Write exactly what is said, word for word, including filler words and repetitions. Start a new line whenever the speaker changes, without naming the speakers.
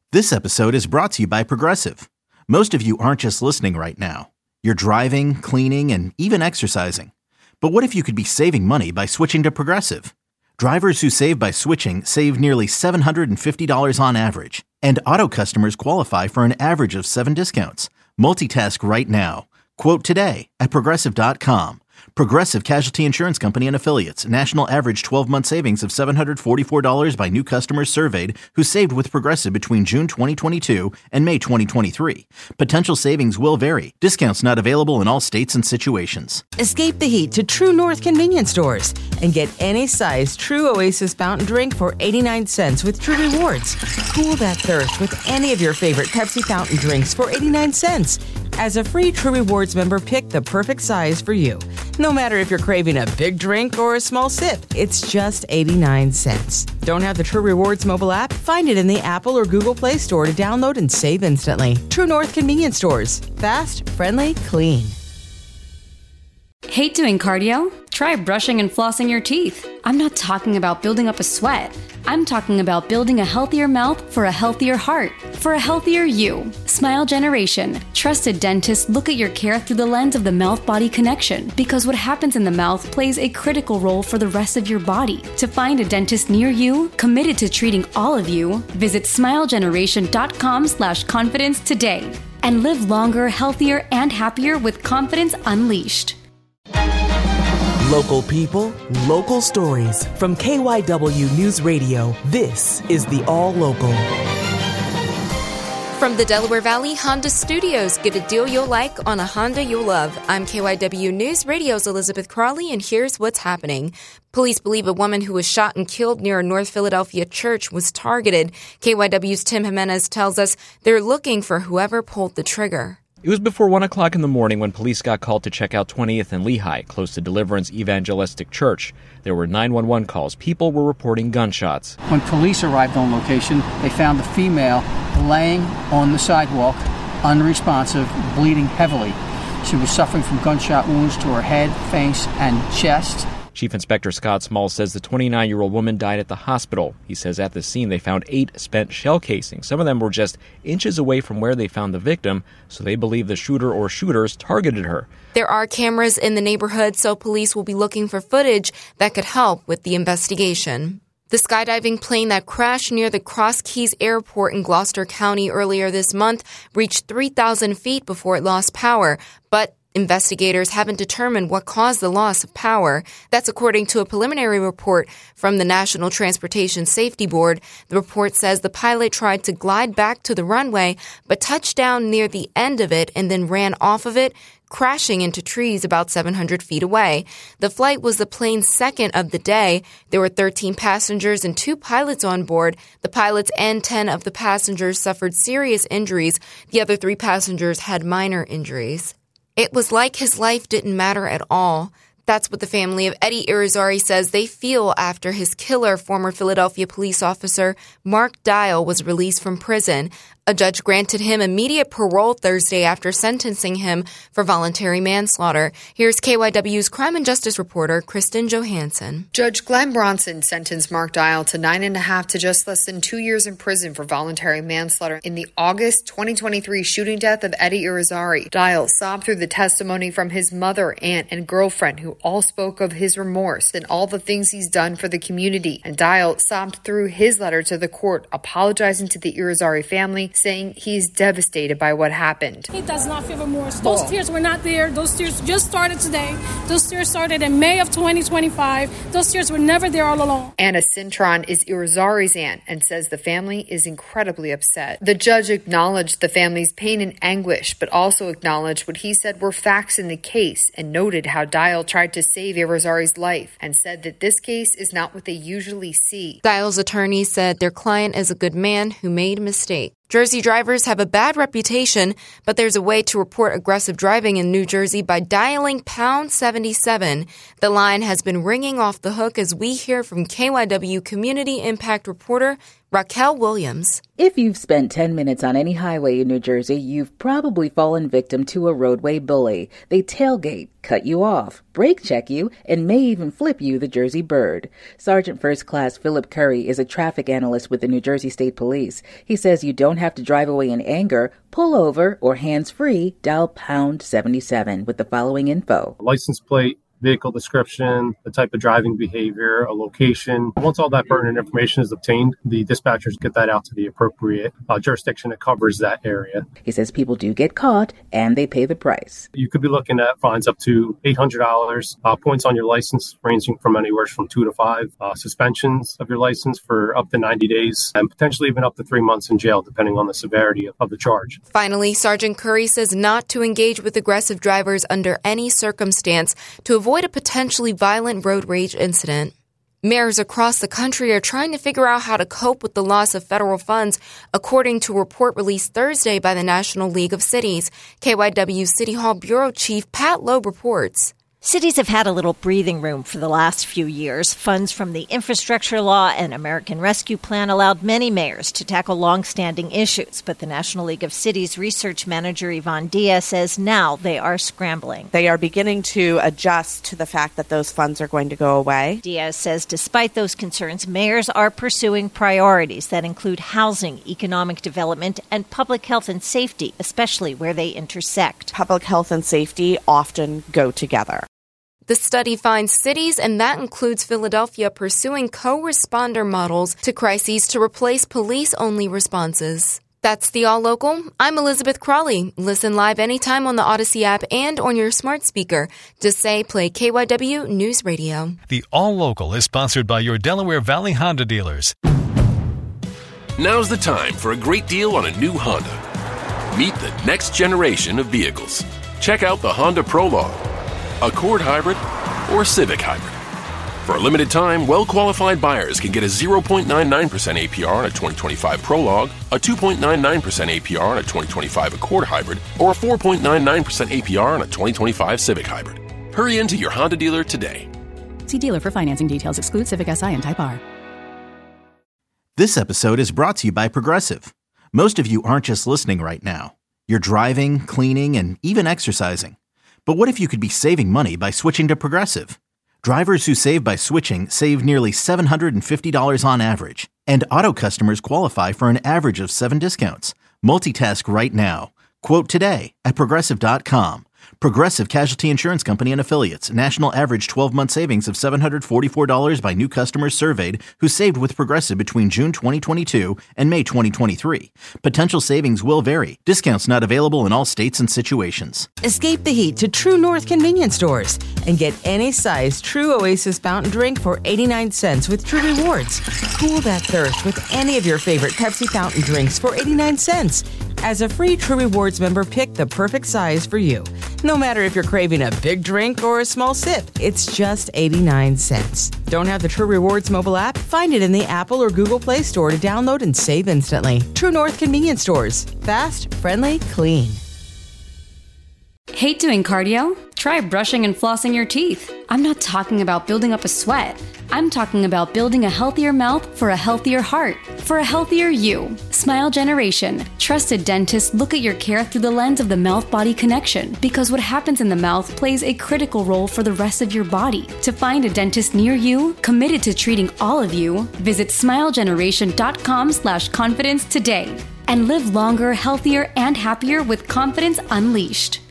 This episode is brought to you by Progressive. Most of you aren't just listening right now. You're driving, cleaning, and even exercising. But what if you could be saving money by switching to Progressive? Drivers who save by switching save nearly seven hundred fifty dollars on average. And auto customers qualify for an average of seven discounts. Multitask right now. Quote today at Progressive dot com. Progressive Casualty Insurance Company and Affiliates. National average twelve-month savings of seven hundred forty-four dollars by new customers surveyed who saved with Progressive between June twenty twenty-two and May twenty twenty-three. Potential savings will vary. Discounts not available in all states and situations.
Escape the heat to True North convenience stores and get any size True Oasis fountain drink for eighty-nine cents with True Rewards. Cool that thirst with any of your favorite Pepsi fountain drinks for eighty-nine cents. As a free True Rewards member, pick the perfect size for you. No matter if you're craving a big drink or a small sip, it's just eighty-nine cents. Don't have the True Rewards mobile app? Find it in the Apple or Google Play Store to download and save instantly. True North convenience stores. Fast, friendly, clean.
Hate doing cardio? Try brushing and flossing your teeth. I'm not talking about building up a sweat. I'm talking about building a healthier mouth for a healthier heart, for a healthier you. Smile Generation. Trusted dentists look at your care through the lens of the mouth-body connection, because what happens in the mouth plays a critical role for the rest of your body. To find a dentist near you, committed to treating all of you, visit smilegeneration.com slash confidence today. And live longer, healthier, and happier with confidence unleashed.
Local people, local stories. From K Y W News Radio, this is the All Local.
From the Delaware Valley Honda Studios, get a deal you'll like on a Honda you'll love. I'm K Y W News Radio's Elizabeth Crawley, and here's what's happening. Police believe a woman who was shot and killed near a North Philadelphia church was targeted. K Y W's Tim Jimenez tells us they're looking for whoever pulled the trigger.
It was before one o'clock in the morning when police got called to check out twentieth and Lehigh, close to Deliverance Evangelistic Church. There were nine one one calls. People were reporting gunshots.
When police arrived on location, they found the female laying on the sidewalk, unresponsive, bleeding heavily. She was suffering from gunshot wounds to her head, face, and chest.
Chief Inspector Scott Small says the twenty-nine-year-old woman died at the hospital. He says at the scene they found eight spent shell casings. Some of them were just inches away from where they found the victim, so they believe the shooter or shooters targeted her.
There are cameras in the neighborhood, so police will be looking for footage that could help with the investigation. The skydiving plane that crashed near the Cross Keys Airport in Gloucester County earlier this month reached three thousand feet before it lost power, but investigators haven't determined what caused the loss of power. That's according to a preliminary report from the National Transportation Safety Board. The report says the pilot tried to glide back to the runway, but touched down near the end of it and then ran off of it, crashing into trees about seven hundred feet away. The flight was the plane's second of the day. There were thirteen passengers and two pilots on board. The pilots and ten of the passengers suffered serious injuries. The other three passengers had minor injuries. It was like his life didn't matter at all. That's what the family of Eddie Irizarry says they feel after his killer, former Philadelphia police officer Mark Dial, was released from prison. A judge granted him immediate parole Thursday after sentencing him for voluntary manslaughter. Here's K Y W's crime and justice reporter Kristen Johansson.
Judge Glenn Bronson sentenced Mark Dial to nine and a half to just less than two years in prison for voluntary manslaughter in the August twenty twenty-three shooting death of Eddie Irizarry. Dial sobbed through the testimony from his mother, aunt, and girlfriend, who all spoke of his remorse and all the things he's done for the community. And Dial sobbed through his letter to the court, apologizing to the Irizarry family, saying he's devastated by what happened.
He does not feel remorse. Those oh. tears were not there. Those tears just started today. Those tears started in May of twenty twenty-five. Those tears were never there all along.
Anna Cintron is Irizarry's aunt and says the family is incredibly upset. The judge acknowledged the family's pain and anguish, but also acknowledged what he said were facts in the case and noted how Dial tried to save Irizarry's life and said that this case is not what they usually see.
Dial's attorney said their client is a good man who made a mistake. Jersey drivers have a bad reputation, but there's a way to report aggressive driving in New Jersey by dialing pound seventy-seven. The line has been ringing off the hook as we hear from K Y W Community Impact reporter Raquel Williams.
If you've spent ten minutes on any highway in New Jersey, you've probably fallen victim to a roadway bully. They tailgate, cut you off, brake check you, and may even flip you the Jersey bird. Sergeant First Class Philip Curry is a traffic analyst with the New Jersey State Police. He says you don't have to drive away in anger. Pull over or hands-free, dial pound seventy-seven with the following info.
License plate, vehicle description, the type of driving behavior, a location. Once all that pertinent information is obtained, the dispatchers get that out to the appropriate uh, jurisdiction that covers that area.
He says people do get caught and they pay the price.
You could be looking at fines up to eight hundred dollars, uh, points on your license ranging from anywhere from two to five, uh, suspensions of your license for up to ninety days, and potentially even up to three months in jail, depending on the severity of, of the charge.
Finally, Sergeant Curry says not to engage with aggressive drivers under any circumstance to avoid Avoid a potentially violent road rage incident. Mayors across the country are trying to figure out how to cope with the loss of federal funds, according to a report released Thursday by the National League of Cities. K Y W City Hall Bureau Chief Pat Loeb reports.
Cities have had a little breathing room for the last few years. Funds from the Infrastructure Law and American Rescue Plan allowed many mayors to tackle long-standing issues. But the National League of Cities research manager Yvonne Diaz says now they are scrambling.
They are beginning to adjust to the fact that those funds are going to go away.
Diaz says despite those concerns, mayors are pursuing priorities that include housing, economic development, and public health and safety, especially where they intersect.
Public health and safety often go together.
The study finds cities, and that includes Philadelphia, pursuing co-responder models to crises to replace police-only responses. That's the All Local. I'm Elizabeth Crawley. Listen live anytime on the Odyssey app and on your smart speaker. Just say play K Y W News Radio.
The All Local is sponsored by your Delaware Valley Honda dealers.
Now's the time for a great deal on a new Honda. Meet the next generation of vehicles. Check out the Honda Prologue, Accord Hybrid, or Civic Hybrid. For a limited time, well-qualified buyers can get a zero point nine nine percent A P R on a twenty twenty-five Prologue, a two point nine nine percent A P R on a twenty twenty-five Accord Hybrid, or a four point nine nine percent A P R on a twenty twenty-five Civic Hybrid. Hurry into your Honda dealer today.
See dealer for financing details. Exclude Civic S I and Type R.
This episode is brought to you by Progressive. Most of you aren't just listening right now. You're driving, cleaning, and even exercising. But what if you could be saving money by switching to Progressive? Drivers who save by switching save nearly seven hundred fifty dollars on average. And auto customers qualify for an average of seven discounts. Multitask right now. Quote today at Progressive dot com. Progressive Casualty Insurance Company and Affiliates. National average twelve-month savings of seven hundred forty-four dollars by new customers surveyed who saved with Progressive between June twenty twenty-two and May twenty twenty-three. Potential savings will vary. Discounts not available in all states and situations.
Escape the heat to True North convenience stores and get any size True Oasis fountain drink for eighty-nine cents with True Rewards. Cool that thirst with any of your favorite Pepsi fountain drinks for eighty-nine cents. As a free True Rewards member, pick the perfect size for you. No matter if you're craving a big drink or a small sip, it's just eighty-nine cents. Don't have the True Rewards mobile app? Find it in the Apple or Google Play Store to download and save instantly. True North convenience stores. Fast, friendly, clean.
Hate doing cardio? Try brushing and flossing your teeth. I'm not talking about building up a sweat. I'm talking about building a healthier mouth for a healthier heart, for a healthier you. Smile Generation. Trusted dentists look at your care through the lens of the mouth-body connection, because what happens in the mouth plays a critical role for the rest of your body. To find a dentist near you, committed to treating all of you, visit smile generation dot com slash confidence today and live longer, healthier, and happier with confidence unleashed.